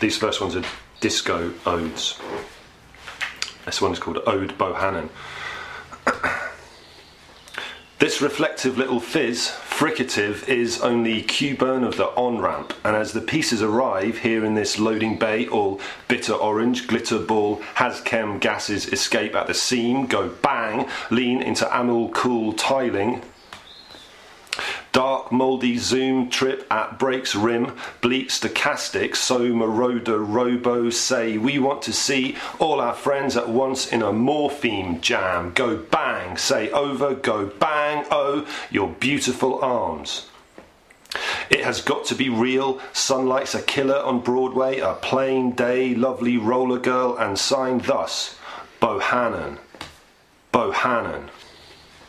These first ones are disco odes. This one is called Ode Bohannon. This reflective little fizz, fricative, is only Q-burn of the on-ramp, and as the pieces arrive here in this loading bay, all bitter orange, glitter ball, has-chem gases escape at the seam, go bang, lean into amyl cool tiling. Dark, mouldy zoom trip at brakes rim, bleak stochastic, so marauder robo say we want to see all our friends at once in a morpheme jam. Go bang, say over, go bang, oh, your beautiful arms. It has got to be real, sunlight's a killer on Broadway, a plain day, lovely roller girl, and signed thus, Bohannon, Bohannon.